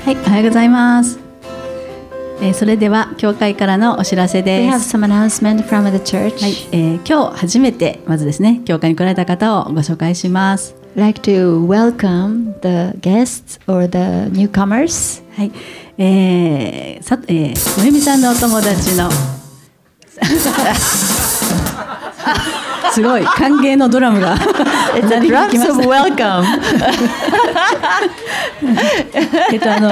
はい、おはようございます。それでは教会からのお知らせです。 We have some announcement from the church. はい、今日初めてまずですね、教会に来られた方をご紹介します。 I'd like to welcome the guests or the newcomers. はい、むゆみさんのお友達のすごい歓迎のドラムが鳴り響きました。 Drums of welcome. では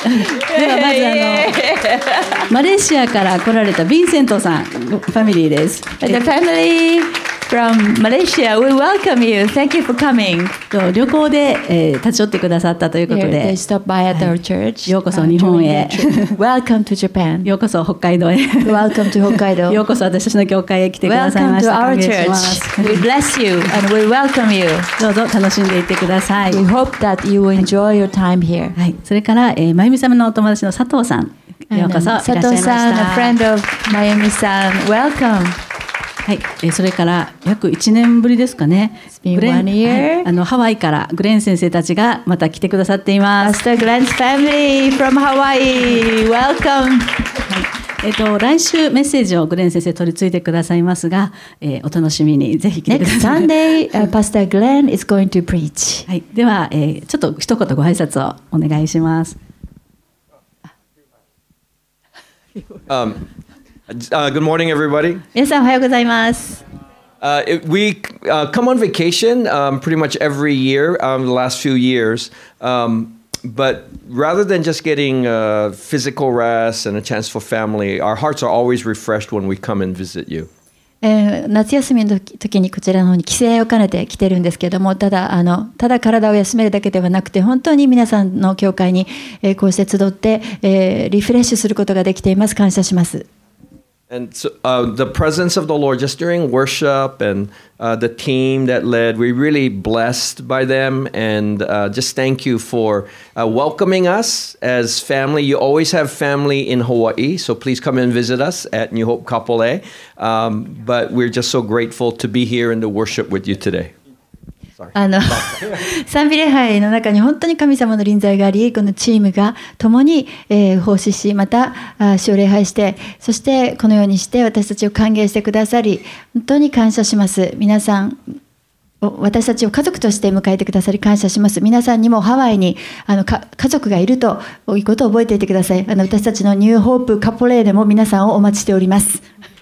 まずマレーシアから来られたヴィンセントさんファミリーです。 The family from Malaysia, we welcome you. Thank you for coming. 旅行で、立ち寄ってくださったということで、 They stopped by at our church. ようこそ日本へ。 Welcome to Japan. ようこそ北海道へ。 Welcome to Hokkaido. ようこそ私たちの教会へ来てくださいました。 Welcome to our church. We bless you and we welcome you. どうぞ楽しんでいってください。 We hope that you will enjoy your time here. はい、それから、まゆみ様のお友達の佐藤さん、ようこそいらっしゃいました。 佐藤さん、a friend of まゆみさん、welcome. はい、それから約1年ぶりですかね。 It's been 1 year. はい、ハワイからグレン先生たちがまた来てくださっています。 Pastor Glenn's family from Hawaii, welcome. はい、来週メッセージをグレン先生取り次いでくださいますが、お楽しみにぜひ来てください。 Next Sunday, Pastor Glenn is going to preach. はい、では、ちょっと一言ご挨拶をお願いします。 Good morning, everybody. 皆さんおはようございます。 We come on vacation pretty much every year, the last few years. But rather than just getting physical rest and a chance for family, our hearts are always refreshed when we come and visit you. 夏休みの時にこちらの方に帰省を兼ねて来てるんですけども、ただ体を休めるだけではなくて、本当に皆さんの教会にこうして集って、リフレッシュすることができています。感謝します。 And so, the presence of the Lord just during worship and the team that led, we're really blessed by them. And just thank you for welcoming us as family. You always have family in Hawaii, so please come and visit us at New Hope Kapolei. But we're just so grateful to be here and to worship with you today. 賛美礼拝の中に本当に神様の臨在があり、このチームが共に、奉仕し、また主を礼拝して、そしてこのようにして私たちを歓迎してくださり、本当に感謝します。皆さん、私たちを家族として迎えてくださり感謝します。皆さんにもハワイに家族がいるということを覚えていてください。私たちのニューホープカポレーでも皆さんをお待ちしております。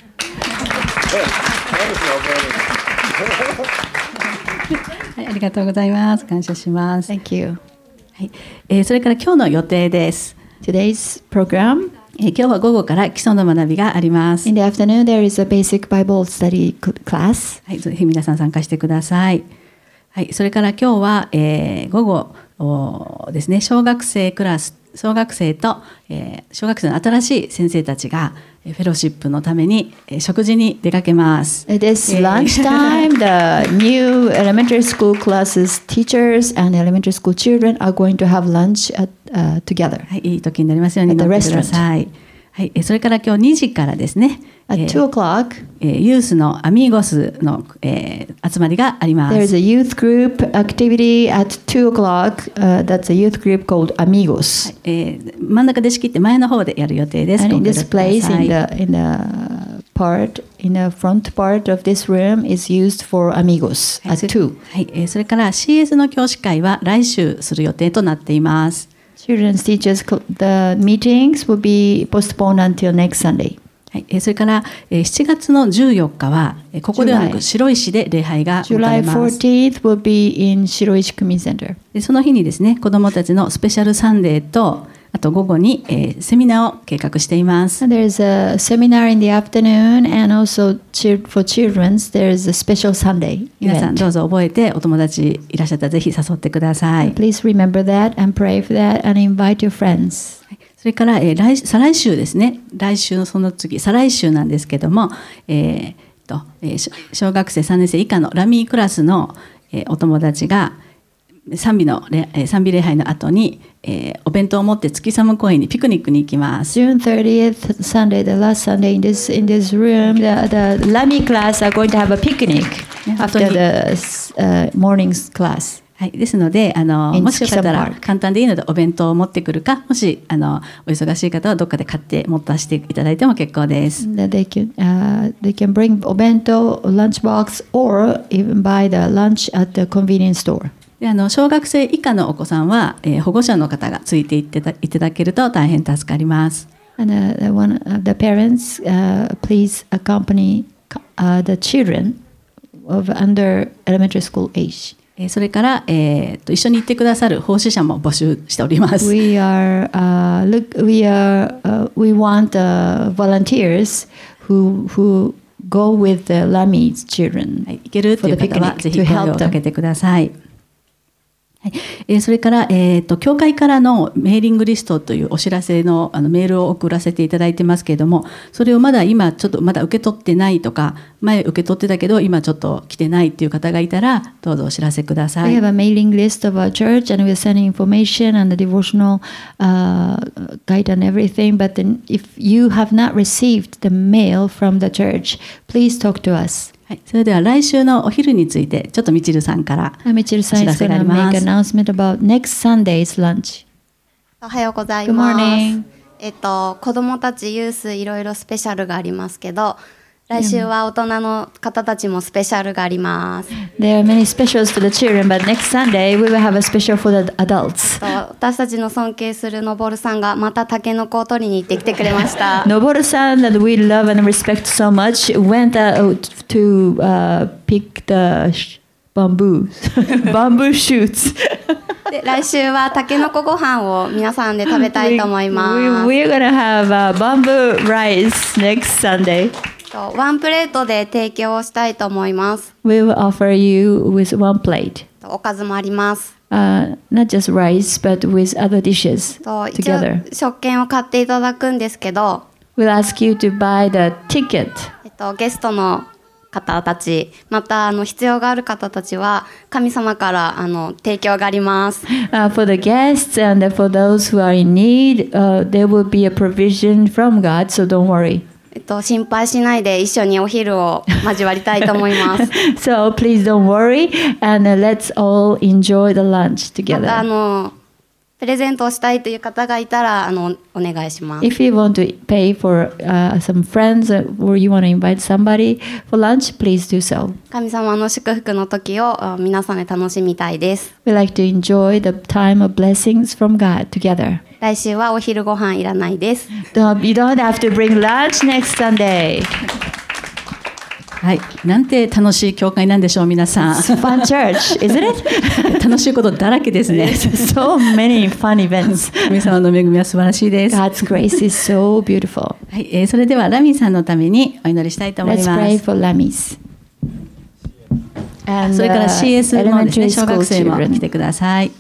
はい、ありがとうございます。感謝します。 Thank you. はい、それから今日の予定です。 Today's program. 今日は午後から基礎の学びがあります。 In the afternoon, there is a basic Bible study class. はい、ぜひ皆さん参加してください。はい、それから今日は、午後ですね、小学生と、小学生の新しい先生たちがフェロシップのために食事に出かけます。 This lunchtime, the new elementary school classes, teachers and elementary school children are going to have lunch together. はい、いい時になりますように祈ってください。はい、それから今日2時からですね。 At 2 o'clock, ユースのアミーゴスの、集まりがあります。 There is a youth group activity at 2 o'clock. That's a youth group called Amigos. 真ん中で仕切って前の方でやる予定です。 And in this place, in the front part of this room is used for Amigos at 2. はい、それから CS の教師会は来週する予定となっています。 Children's teachers, the meetings will be postponed until next Sunday. はい、それから7月の14日はここではなく白石で礼拝が行われます。 July 14th will be in 白石区民センター。 でその日にですね、子どもたちのスペシャルサンデーとあと午後に、セミナーを計画しています。 There is a seminar in the afternoon and also for children's there is a special Sunday event. 皆さんどうぞ覚えてお友達いらっしゃったらぜひ誘ってください。 Please remember that and pray for that and invite your friends. それから、再来週ですね。来週のその次、再来週なんですけども、小学生3年生以下のラミークラスの、お友達が賛美礼拝の後に、お弁当を持って月寒公園にピクニックに行きます。 June 30th Sunday, the last Sunday in this room, the Lami class are going to have a picnic after the morning's class. はい、ですのでもしよかったら Park 簡単でいいのでお弁当を持ってくるか、もしお忙しい方はどっかで買って持たせていただいても結構です。 That they can bring obento, lunchbox, or even buy the lunch at the convenience store. で小学生以下のお子さんは、保護者の方がついていただけると大変助かります。 And one of the parents, please accompany the children of under elementary school age. それから、一緒に行ってくださる奉仕者も募集しております。 We want volunteers who go with the Lamis children. はい、行けるっていう方はぜひ声をかけてください。はい、それから、教会からのメーリングリストというお知らせの、メールを送らせていただいてますけれども、それを今ちょっとまだ受け取ってないとか、前受け取ってたけど今ちょっと来てないっていう方がいたらどうぞお知らせください。 We have a mailing list of our church and we're sending information and the devotional guide and everything, but then if you have not received the mail from the church, please talk to us. はい、それでは来週のお昼についてちょっとみちるさんからみちるさん is going to make an announcement about next Sunday's lunch. おはようございます。 Good morning. 子どもたちユースいろいろスペシャルがありますけど、来週は大人の方たちもスペシャルがあります。 There are many specials for the children, but next Sunday we will have a special for the adults. 私たちの尊敬するのぼるさんがまたタケノコを取りに行ってきてくれました。 Noboru-san, that we love and respect so much, went to pick the bamboo shoots. で来週はタケノコご飯を皆さんで食べたいと思います。 We're gonna have bamboo rice next Sunday. ワンプレートで提供したいと思います。 We will offer you with one plate. おかずもあります。 Not just rice, but with other dishes 一応 together. 食券を買っていただくんですけど、 We'll ask you to buy the ticket. ゲストの方たち、また必要がある方たちは神様から提供があります。 For the guests and for those who are in need, there will be a provision from God, so don't worry. 心配しないで一緒にお昼を交わりたいと思います。 So please don't worry and let's all enjoy the lunch ま together. たプレゼントをしたいという方がいたらお願いします。 If you want to pay for some friends or you want to invite somebody for lunch, please do so. 神様の祝福の時を皆さんで楽しみたいです。 We like to enjoy the time of blessings from God together. 来週はお昼ご飯いらないです。 You don't have to bring lunch next Sunday. はい、なんて楽しい教会なんでしょう皆さん。 Fun church, isn't it? 楽しいことだらけですね。 So many fun events. 神様の恵みは素晴らしいです。 God's grace is so beautiful. はい、それではラミーさんのためにお祈りしたいと思い Let's ま pray す。 for Lamis. And それから CS のですね、 elementary 小 school 学生も来 children. てください。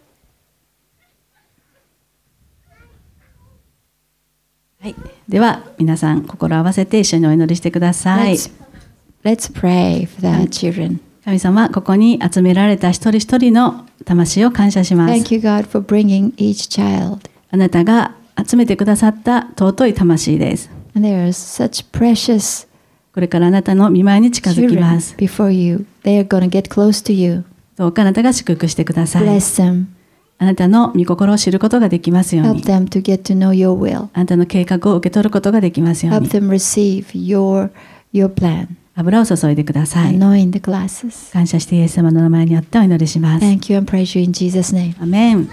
はい、では皆さん心を合わせて一緒にお祈りしてください。 Let's pray for the children. 神様、ここに集められた一人一人の魂を感謝します。 Thank you, God, for bringing each child. あなたが集めてくださった尊い魂です。 And there are such precious これからあなたの御前に近づき children ます。 before you. They are going to get close to you. どうかあなたが祝福してください。 Bless them. あなたの御心を知ることができますよう Help に。 them to get to know your will. あなたの計画を受け取ることができますよう Help に。 them receive your plan. 油を注いでください。 Anoint the glasses. 感謝してイエス様の名前によってお祈りします。 Thank you and praise you in Jesus' name. アメン。